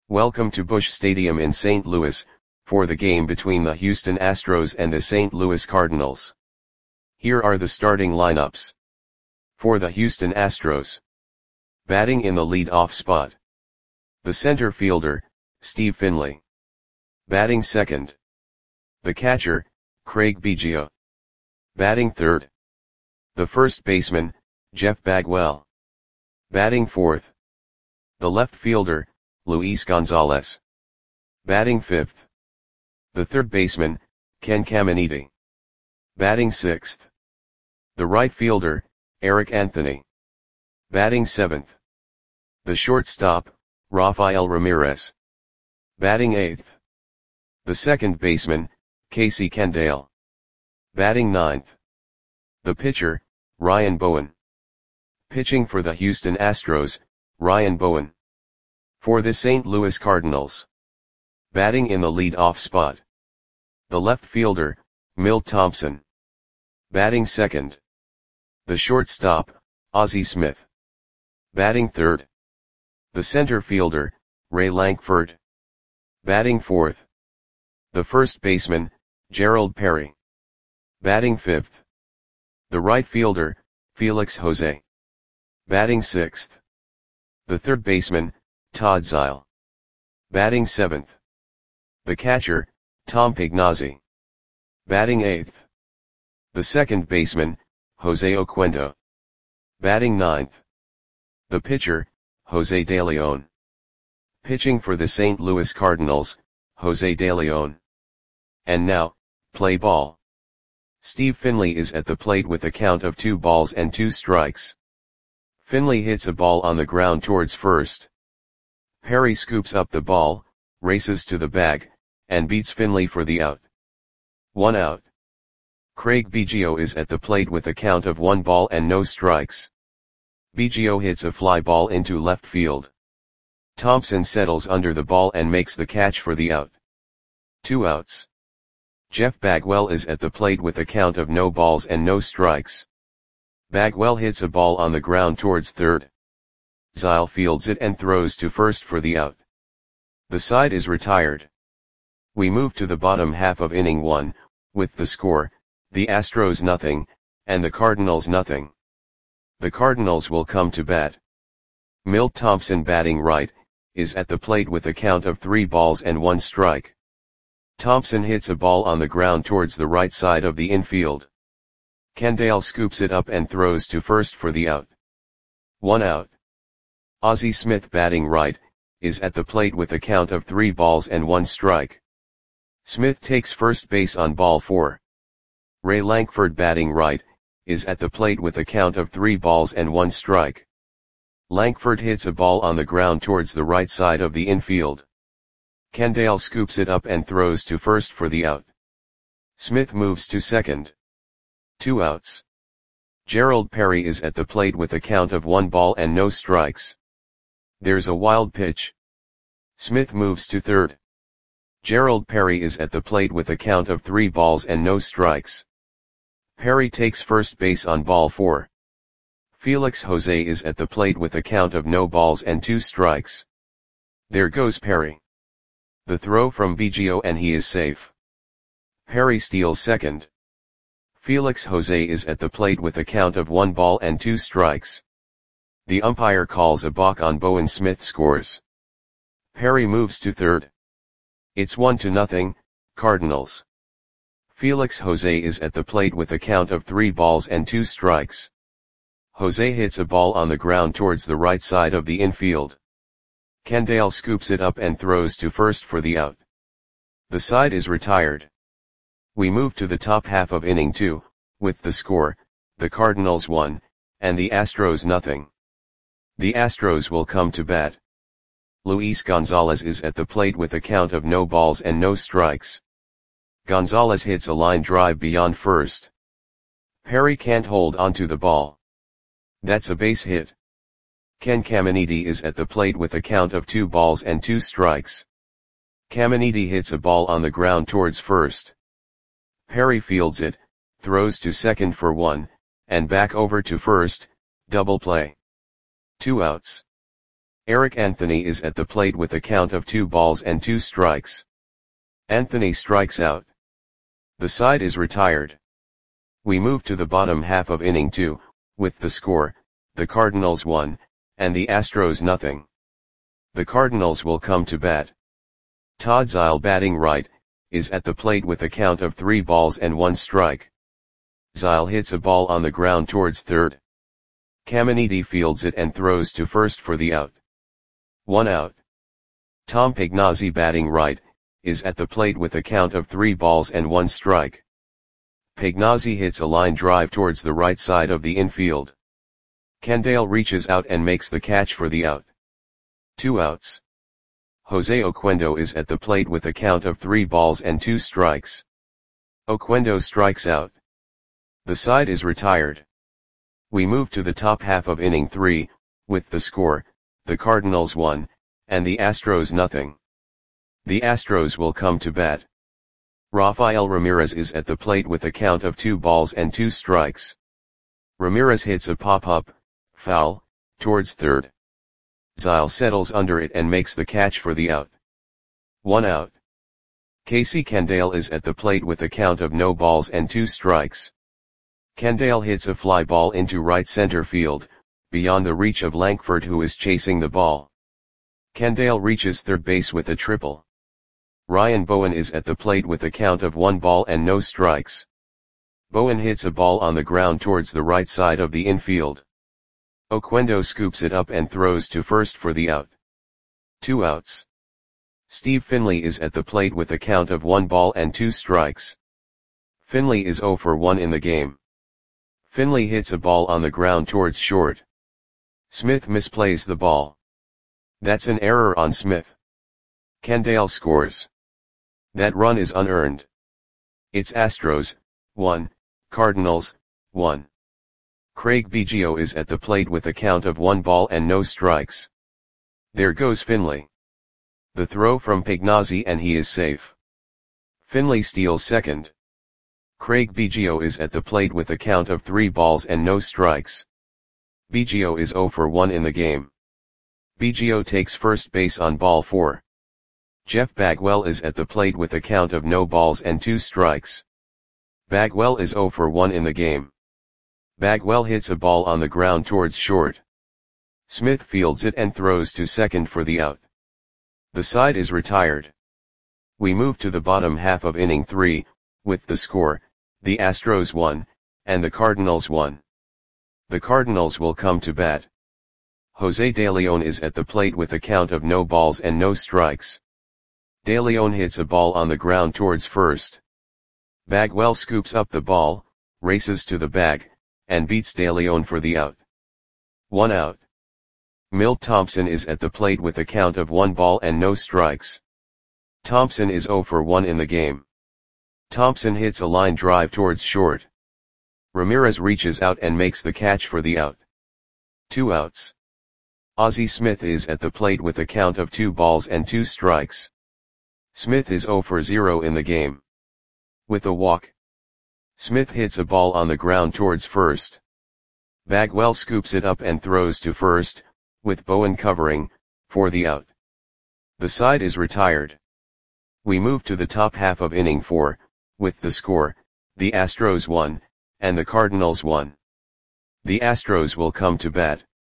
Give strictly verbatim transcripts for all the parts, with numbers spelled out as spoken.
Welcome to Busch Stadium in Saint Louis, for the game between the Houston Astros and the Saint Louis Cardinals. Here are the starting lineups. For the Houston Astros. Batting in the lead-off spot. The center fielder, Steve Finley. Batting second. The catcher, Craig Biggio. Batting third. The first baseman, Jeff Bagwell. Batting fourth. The left fielder, Luis Gonzalez. Batting fifth. The third baseman, Ken Caminiti. Batting sixth. The right fielder, Eric Anthony. Batting seventh. The shortstop, Rafael Ramirez. Batting eighth. The second baseman, Casey Candaele. Batting ninth. The pitcher, Ryan Bowen. Pitching for the Houston Astros, Ryan Bowen. For the Saint Louis Cardinals. Batting in the lead-off spot. The left fielder, Milt Thompson. Batting second. The shortstop, Ozzie Smith. Batting third. The center fielder, Ray Lankford. Batting fourth. The first baseman, Gerald Perry. Batting fifth. The right fielder, Felix Jose. Batting sixth. The third baseman, Todd Zeile. Batting seventh. The catcher, Tom Pignazzi. Batting eighth. The second baseman, Jose Oquendo. Batting ninth. The pitcher, Jose De Leon. Pitching for the Saint Louis Cardinals, Jose De Leon. And now, play ball. Steve Finley is at the plate with a count of two balls and two strikes. Finley hits a ball on the ground towards first. Perry scoops up the ball, races to the bag, and beats Finley for the out. One out. Craig Biggio is at the plate with a count of one ball and no strikes. Biggio hits a fly ball into left field. Thompson settles under the ball and makes the catch for the out. Two outs. Jeff Bagwell is at the plate with a count of no balls and no strikes. Bagwell hits a ball on the ground towards third. Zeile fields it and throws to first for the out. The side is retired. We move to the bottom half of inning one, with the score, the Astros nothing, and the Cardinals nothing. The Cardinals will come to bat. Milt Thompson, batting right, is at the plate with a count of three balls and one strike. Thompson hits a ball on the ground towards the right side of the infield. Candaele scoops it up and throws to first for the out. One out. Ozzie Smith, batting right, is at the plate with a count of three balls and one strike. Smith takes first base on ball four. Ray Lankford, batting right, is at the plate with a count of three balls and one strike. Lankford hits a ball on the ground towards the right side of the infield. Candaele scoops it up and throws to first for the out. Smith moves to second. Two outs. Gerald Perry is at the plate with a count of one ball and no strikes. There's a wild pitch. Smith moves to third. Gerald Perry is at the plate with a count of three balls and no strikes. Perry takes first base on ball four. Felix Jose is at the plate with a count of no balls and two strikes. There goes Perry. The throw from Biggio and he is safe. Perry steals second. Felix Jose is at the plate with a count of one ball and two strikes. The umpire calls a balk on Bowen. Smith scores. Perry moves to third. It's one to nothing, Cardinals. Felix Jose is at the plate with a count of three balls and two strikes. Jose hits a ball on the ground towards the right side of the infield. Candaele scoops it up and throws to first for the out. The side is retired. We move to the top half of inning two, with the score, the Cardinals one, and the Astros nothing. The Astros will come to bat. Luis Gonzalez is at the plate with a count of no balls and no strikes. Gonzalez hits a line drive beyond first. Perry can't hold onto the ball. That's a base hit. Ken Caminiti is at the plate with a count of two balls and two strikes. Caminiti hits a ball on the ground towards first. Perry fields it, throws to second for one, and back over to first, double play. Two outs. Eric Anthony is at the plate with a count of two balls and two strikes. Anthony strikes out. The side is retired. We move to the bottom half of inning two, with the score, the Cardinals one, and the Astros nothing. The Cardinals will come to bat. Todd Zeile, batting right, is at the plate with a count of three balls and one strike. Zeile hits a ball on the ground towards third. Caminiti fields it and throws to first for the out. One out. Tom Pagnozzi, batting right, is at the plate with a count of three balls and one strike. Pagnozzi hits a line drive towards the right side of the infield. Candale reaches out and makes the catch for the out. Two outs. Jose Oquendo is at the plate with a count of three balls and two strikes. Oquendo strikes out. The side is retired. We move to the top half of inning three, with the score, the Cardinals one, and the Astros nothing. The Astros will come to bat. Rafael Ramirez is at the plate with a count of two balls and two strikes. Ramirez hits a pop-up, foul, towards third. Zeile settles under it and makes the catch for the out. One out. Casey Candale is at the plate with a count of no balls and two strikes. Candale hits a fly ball into right center field, beyond the reach of Lankford, who is chasing the ball. Candale reaches third base with a triple. Ryan Bowen is at the plate with a count of one ball and no strikes. Bowen hits a ball on the ground towards the right side of the infield. Oquendo scoops it up and throws to first for the out. Two outs. Steve Finley is at the plate with a count of one ball and two strikes. Finley is zero for one in the game. Finley hits a ball on the ground towards short. Smith misplays the ball. That's an error on Smith. Candale scores. That run is unearned. It's Astros, one, Cardinals, one. Craig Biggio is at the plate with a count of one ball and no strikes. There goes Finley. The throw from Pagnozzi and he is safe. Finley steals second. Craig Biggio is at the plate with a count of three balls and no strikes. Biggio is zero for one in the game. Biggio takes first base on ball four. Jeff Bagwell is at the plate with a count of no balls and two strikes. Bagwell is zero for one in the game. Bagwell hits a ball on the ground towards short. Smith fields it and throws to second for the out. The side is retired. We move to the bottom half of inning three, with the score, the Astros one, and the Cardinals one. The Cardinals will come to bat. Jose De Leon is at the plate with a count of no balls and no strikes. De Leon hits a ball on the ground towards first. Bagwell scoops up the ball, races to the bag, and beats De Leon for the out. One out. Milt Thompson is at the plate with a count of one ball and no strikes. Thompson is zero for one in the game. Thompson hits a line drive towards short. Ramirez reaches out and makes the catch for the out. Two outs. Ozzie Smith is at the plate with a count of two balls and two strikes. Smith is zero for zero in the game. With a walk. Smith hits a ball on the ground towards first. Bagwell scoops it up and throws to first, with Bowen covering, for the out. The side is retired. We move to the top half of inning four, with the score, the Astros one, and the Cardinals one. The Astros will come to bat.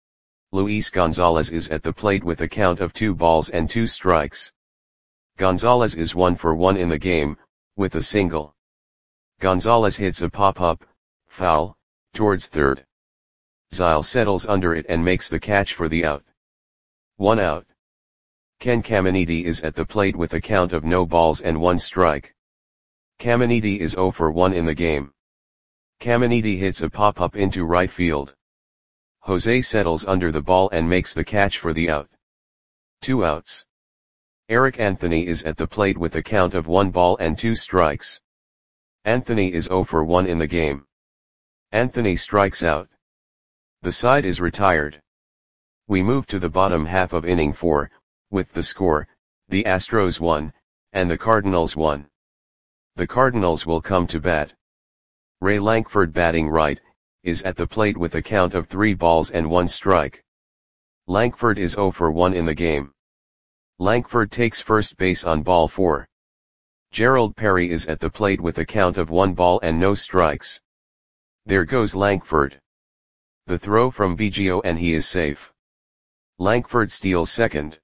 Luis Gonzalez is at the plate with a count of two balls and two strikes. Gonzalez is one for one in the game, with a single. Gonzalez hits a pop-up, foul, towards third. Zeile settles under it and makes the catch for the out. One out. Ken Caminiti is at the plate with a count of no balls and one strike. Caminiti is zero for one in the game. Caminiti hits a pop-up into right field. Jose settles under the ball and makes the catch for the out. Two outs. Eric Anthony is at the plate with a count of one ball and two strikes. Anthony is zero for one in the game. Anthony strikes out. The side is retired. We move to the bottom half of inning four, with the score, the Astros one, and the Cardinals one. The Cardinals will come to bat. Ray Lankford, batting right, is at the plate with a count of three balls and one strike. Lankford is zero for one in the game. Lankford takes first base on ball four. Gerald Perry is at the plate with a count of one ball and no strikes. There goes Lankford. The throw from Biggio and he is safe. Lankford steals second.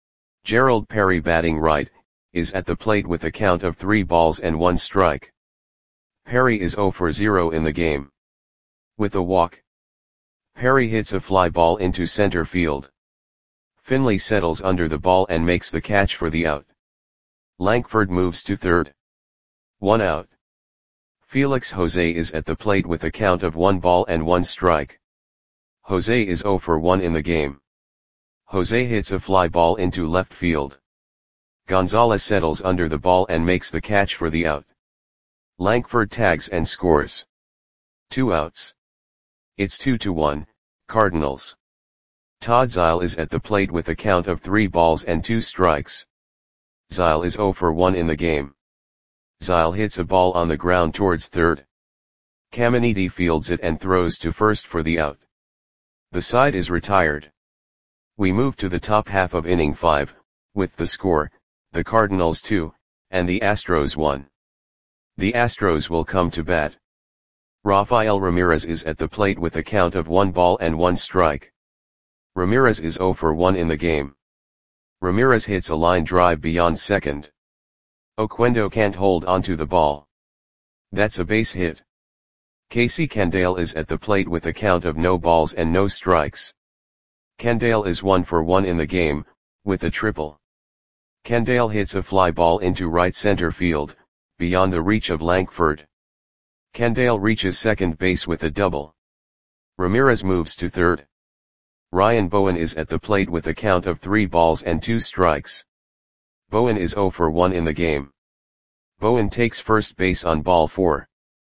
Gerald Perry, batting right, is at the plate with a count of three balls and one strike. Perry is zero for zero in the game. With a walk, Perry hits a fly ball into center field. Finley settles under the ball and makes the catch for the out. Lankford moves to third. One out. Felix Jose is at the plate with a count of one ball and one strike. Jose is zero for one in the game. Jose hits a fly ball into left field. Gonzalez settles under the ball and makes the catch for the out. Lankford tags and scores. Two outs. It's two to one, Cardinals. Todd Zeile is at the plate with a count of three balls and two strikes. Zeile is zero for one in the game. Zeile hits a ball on the ground towards third. Caminiti fields it and throws to first for the out. The side is retired. We move to the top half of inning five, with the score, the Cardinals two, and the Astros one. The Astros will come to bat. Rafael Ramirez is at the plate with a count of one ball and one strike. Ramirez is zero for one in the game. Ramirez hits a line drive beyond second. Oquendo can't hold onto the ball. That's a base hit. Casey Candaele is at the plate with a count of no balls and no strikes. Candaele is one for one in the game, with a triple. Candaele hits a fly ball into right center field, beyond the reach of Lankford. Candaele reaches second base with a double. Ramirez moves to third. Ryan Bowen is at the plate with a count of three balls and two strikes. Bowen is zero for one in the game. Bowen takes first base on ball four.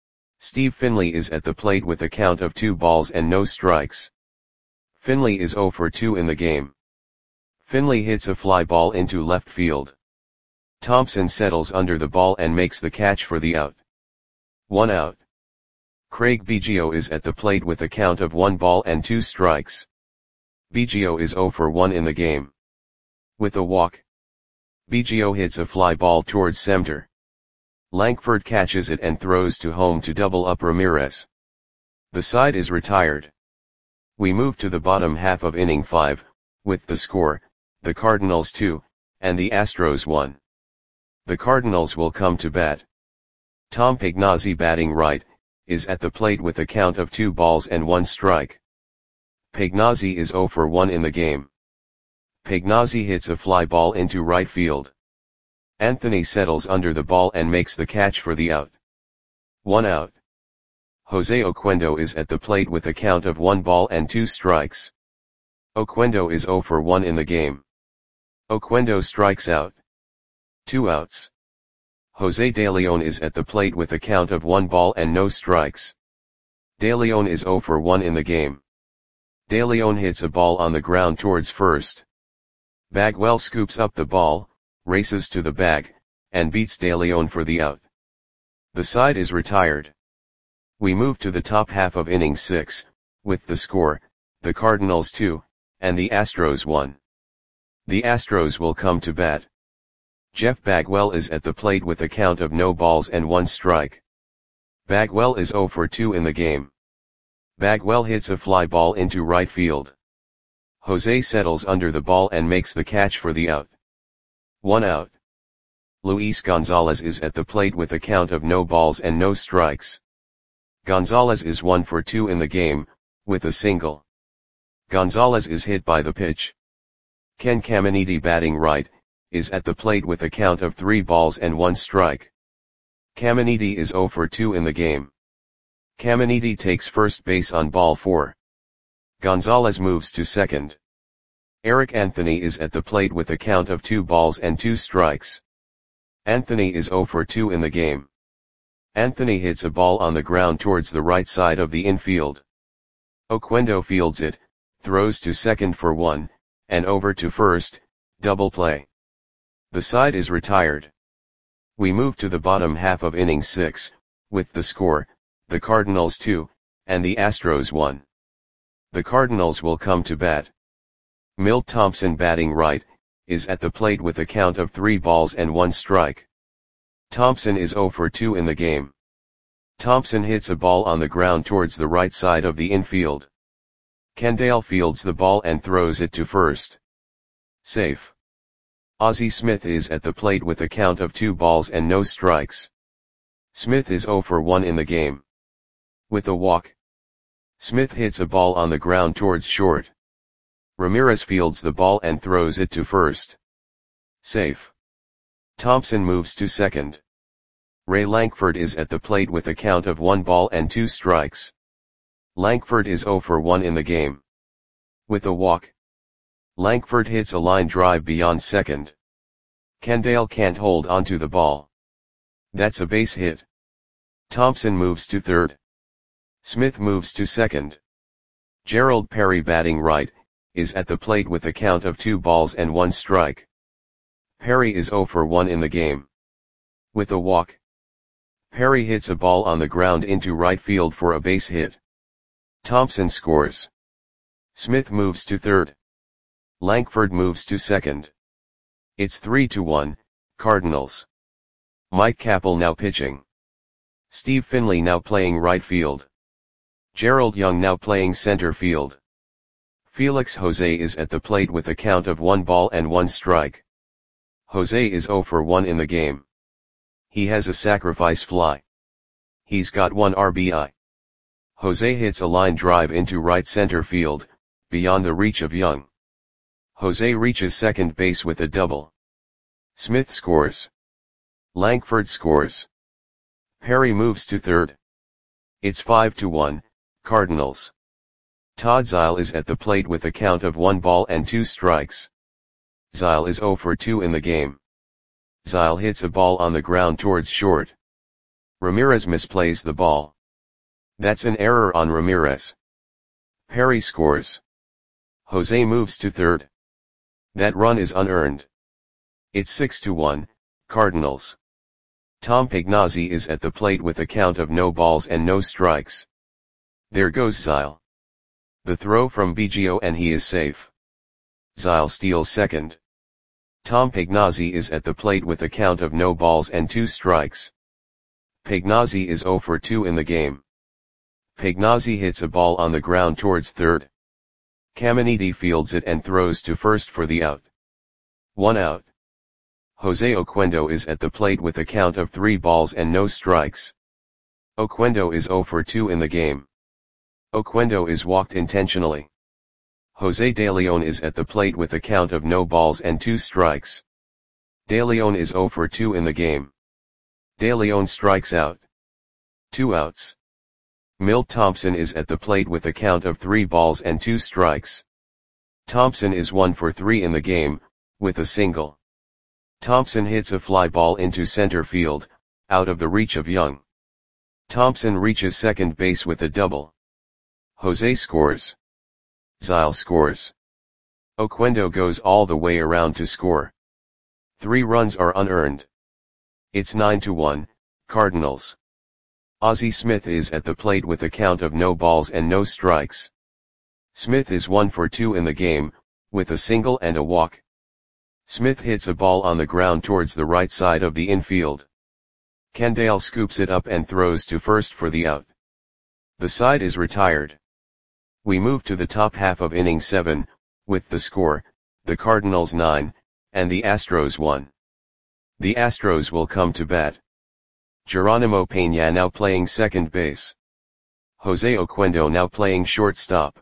Steve Finley is at the plate with a count of two balls and no strikes. Finley is zero for two in the game. Finley hits a fly ball into left field. Thompson settles under the ball and makes the catch for the out. One out. Craig Biggio is at the plate with a count of one ball and two strikes. Biggio is zero for one in the game. With a walk, Biggio hits a fly ball towards center. Lankford catches it and throws to home to double up Ramirez. The side is retired. We move to the bottom half of inning five, with the score, the Cardinals two, and the Astros one. The Cardinals will come to bat. Tom Pagnozzi, batting right, is at the plate with a count of two balls and one strike. Pagnozzi is zero for one in the game. Pagnozzi hits a fly ball into right field. Anthony settles under the ball and makes the catch for the out. One out. Jose Oquendo is at the plate with a count of one ball and two strikes. Oquendo is zero for one in the game. Oquendo strikes out. Two outs. Jose De Leon is at the plate with a count of one ball and no strikes. De Leon is zero for one in the game. De Leon hits a ball on the ground towards first. Bagwell scoops up the ball, races to the bag, and beats De Leon for the out. The side is retired. We move to the top half of inning six, with the score, the Cardinals two, and the Astros one. The Astros will come to bat. Jeff Bagwell is at the plate with a count of no balls and one strike. Bagwell is zero for two in the game. Bagwell hits a fly ball into right field. Jose settles under the ball and makes the catch for the out. One out. Luis Gonzalez is at the plate with a count of no balls and no strikes. Gonzalez is one for two in the game, with a single. Gonzalez is hit by the pitch. Ken Caminiti, batting right, is at the plate with a count of three balls and one strike. Caminiti is zero for two in the game. Caminiti takes first base on ball four. Gonzalez moves to second. Eric Anthony is at the plate with a count of two balls and two strikes. Anthony is zero for two in the game. Anthony hits a ball on the ground towards the right side of the infield. Oquendo fields it, throws to second for one, and over to first, double play. The side is retired. We move to the bottom half of inning six, with the score, the Cardinals two, and the Astros one. The Cardinals will come to bat. Milt Thompson batting right, is at the plate with a count of three balls and one strike. Thompson is oh for two in the game. Thompson hits a ball on the ground towards the right side of the infield. Kendall fields the ball and throws it to first. Safe. Ozzie Smith is at the plate with a count of two balls and no strikes. Smith is oh for one in the game. With a walk. Smith hits a ball on the ground towards short. Ramirez fields the ball and throws it to first. Safe. Thompson moves to second. Ray Lankford is at the plate with a count of one ball and two strikes. Lankford is oh for one in the game. With a walk. Lankford hits a line drive beyond second. Kendall can't hold onto the ball. That's a base hit. Thompson moves to third. Smith moves to second. Gerald Perry batting right, is at the plate with a count of two balls and one strike. Perry is oh for one in the game. With a walk. Perry hits a ball on the ground into right field for a base hit. Thompson scores. Smith moves to third. Lankford moves to second. It's three to one, Cardinals. Mike Capel now pitching. Steve Finley now playing right field. Gerald Young now playing center field. Felix Jose is at the plate with a count of one ball and one strike. Jose is oh for one in the game. He has a sacrifice fly. He's got one R B I. Jose hits a line drive into right center field, beyond the reach of Young. Jose reaches second base with a double. Smith scores. Lankford scores. Perry moves to third. It's five to one, Cardinals. Todd Zeile is at the plate with a count of one ball and two strikes. Zeile is oh for two in the game. Zeile hits a ball on the ground towards short. Ramirez misplays the ball. That's an error on Ramirez. Perry scores. Jose moves to third. That run is unearned. It's six to one, Cardinals. Tom Pignazzi is at the plate with a count of no balls and no strikes. There goes Zeile. The throw from Biggio and he is safe. Zeile steals second. Tom Pignazzi is at the plate with a count of no balls and two strikes. Pignazzi is oh for two in the game. Pignazzi hits a ball on the ground towards third. Caminiti fields it and throws to first for the out. One out. Jose Oquendo is at the plate with a count of three balls and no strikes. Oquendo is oh for two in the game. Oquendo is walked intentionally. Jose De Leon is at the plate with a count of no balls and two strikes. De Leon is oh for two in the game. De Leon strikes out. Two outs. Milt Thompson is at the plate with a count of three balls and two strikes. Thompson is one for three in the game, with a single. Thompson hits a fly ball into center field, out of the reach of Young. Thompson reaches second base with a double. Jose scores. Zeile scores. Oquendo goes all the way around to score. Three runs are unearned. It's nine to one, Cardinals. Ozzie Smith is at the plate with a count of no balls and no strikes. Smith is one for two in the game, with a single and a walk. Smith hits a ball on the ground towards the right side of the infield. Kendall scoops it up and throws to first for the out. The side is retired. We move to the top half of inning seven, with the score, the Cardinals nine, and the Astros one. The Astros will come to bat. Geronimo Peña now playing second base. Jose Oquendo now playing shortstop.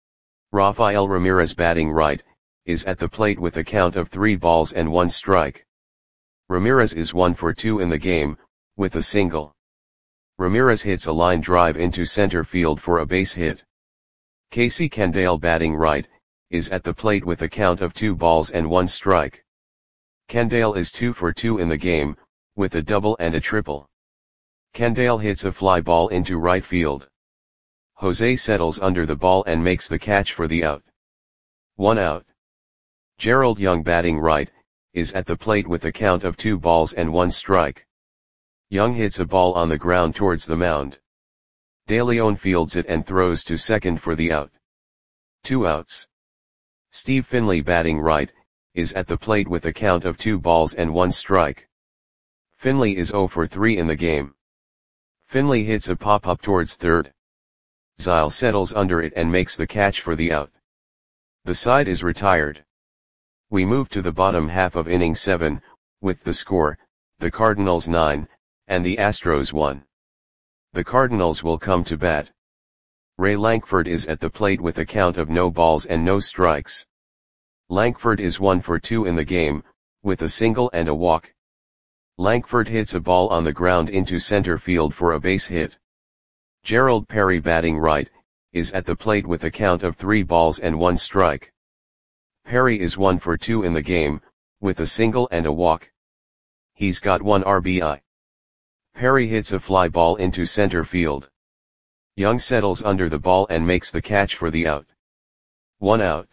Rafael Ramirez batting right, is at the plate with a count of three balls and one strike. Ramirez is one for two in the game, with a single. Ramirez hits a line drive into center field for a base hit. Casey Kendall batting right, is at the plate with a count of two balls and one strike. Kendall is two for two in the game, with a double and a triple. Kendall hits a fly ball into right field. Jose settles under the ball and makes the catch for the out. One out. Gerald Young batting right, is at the plate with a count of two balls and one strike. Young hits a ball on the ground towards the mound. De Leon fields it and throws to second for the out. Two outs. Steve Finley batting right, is at the plate with a count of two balls and one strike. Finley is oh for three in the game. Finley hits a pop-up towards third. Zile settles under it and makes the catch for the out. The side is retired. We move to the bottom half of inning seven, with the score, the Cardinals nine, and the Astros one. The Cardinals will come to bat. Ray Lankford is at the plate with a count of no balls and no strikes. Lankford is one for two in the game, with a single and a walk. Lankford hits a ball on the ground into center field for a base hit. Gerald Perry batting right, is at the plate with a count of three balls and one strike. Perry is one for two in the game, with a single and a walk. He's got one R B I. Perry hits a fly ball into center field. Young settles under the ball and makes the catch for the out. One out.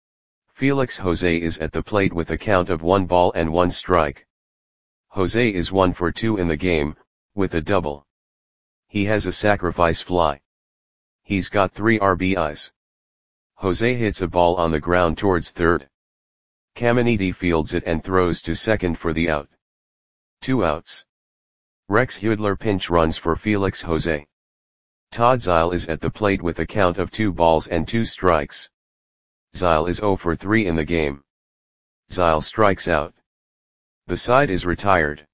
Felix Jose is at the plate with a count of one ball and one strike. Jose is one for two in the game, with a double. He has a sacrifice fly. He's got three R B Is. Jose hits a ball on the ground towards third. Caminiti fields it and throws to second for the out. Two outs. Rex Hudler pinch runs for Felix Jose. Todd Zile is at the plate with a count of two balls and two strikes. Zile is oh for three in the game. Zile strikes out. The side is retired.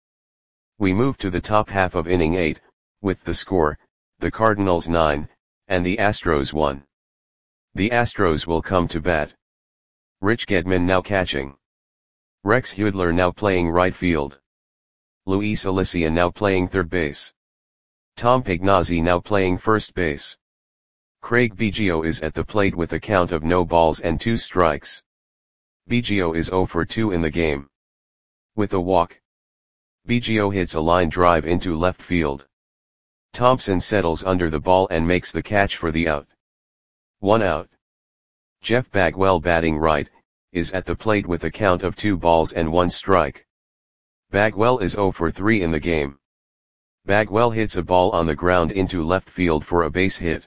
We move to the top half of inning eight, with the score, the Cardinals nine, and the Astros one. The Astros will come to bat. Rich Gedman now catching. Rex Hudler now playing right field. Luis Alicia now playing third base. Tom Pignazzi now playing first base. Craig Biggio is at the plate with a count of no balls and two strikes. Biggio is oh for two in the game. With a walk. Biggio hits a line drive into left field. Thompson settles under the ball and makes the catch for the out. One out. Jeff Bagwell batting right, is at the plate with a count of two balls and one strike. Bagwell is oh for three in the game. Bagwell hits a ball on the ground into left field for a base hit.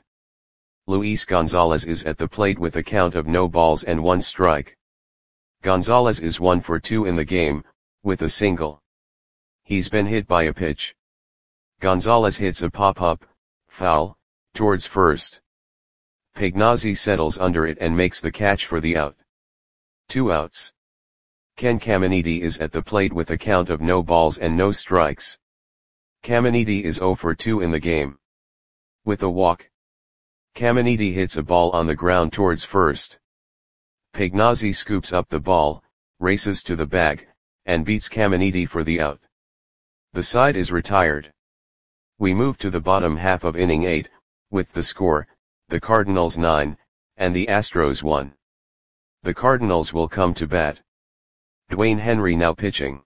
Luis Gonzalez is at the plate with a count of no balls and one strike. Gonzalez is one for two in the game, with a single. He's been hit by a pitch. Gonzalez hits a pop-up, foul, towards first. Pignazzi settles under it and makes the catch for the out. Two outs. Ken Caminiti is at the plate with a count of no balls and no strikes. Caminiti is oh for two in the game. With a walk. Caminiti hits a ball on the ground towards first. Pignazzi scoops up the ball, races to the bag, and beats Caminiti for the out. The side is retired. We move to the bottom half of inning eight, with the score, the Cardinals nine, and the Astros one. The Cardinals will come to bat. Dwayne Henry now pitching.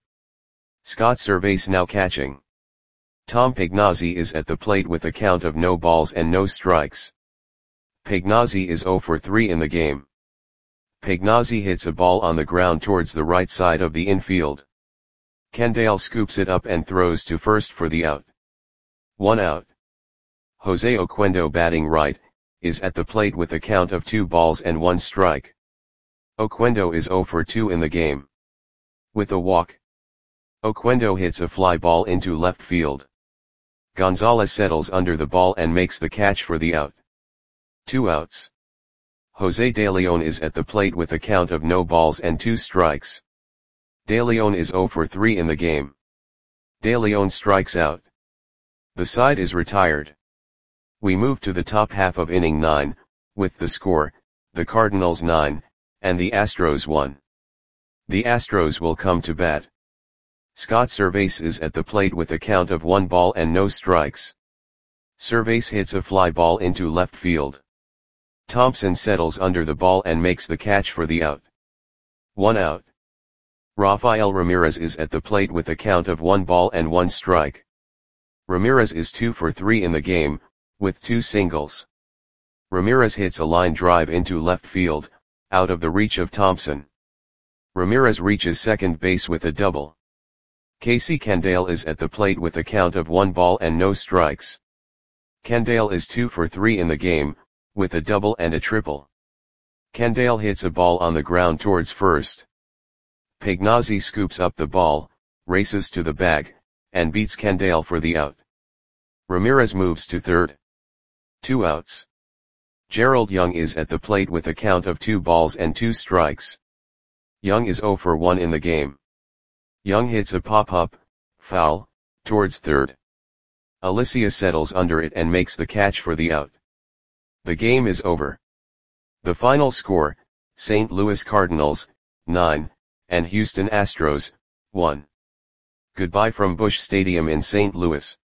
Scott Servais now catching. Tom Pignazzi is at the plate with a count of no balls and no strikes. Pignazzi is oh for three in the game. Pignazzi hits a ball on the ground towards the right side of the infield. Kendall scoops it up and throws to first for the out. One out. Jose Oquendo batting right, is at the plate with a count of two balls and one strike. Oquendo is oh for two in the game. With a walk. Oquendo hits a fly ball into left field. Gonzalez settles under the ball and makes the catch for the out. Two outs. Jose De Leon is at the plate with a count of no balls and two strikes. De Leon is oh for three in the game. De Leon strikes out. The side is retired. We move to the top half of inning nine, with the score, the Cardinals nine, and the Astros one. The Astros will come to bat. Scott Servais is at the plate with a count of one ball and no strikes. Servais hits a fly ball into left field. Thompson settles under the ball and makes the catch for the out. One out. Rafael Ramirez is at the plate with a count of one ball and one strike. Ramirez is two for three in the game, with two singles. Ramirez hits a line drive into left field, out of the reach of Thompson. Ramirez reaches second base with a double. Casey Kendall is at the plate with a count of one ball and no strikes. Kendall is two for three in the game, with a double and a triple. Candale hits a ball on the ground towards first. Pagnazzi scoops up the ball, races to the bag, and beats Candale for the out. Ramirez moves to third. Two outs. Gerald Young is at the plate with a count of two balls and two strikes. Young is zero for one in the game. Young hits a pop-up, foul, towards third. Alicia settles under it and makes the catch for the out. The game is over. The final score, Saint Louis Cardinals, nine, and Houston Astros, one. Goodbye from Busch Stadium in Saint Louis.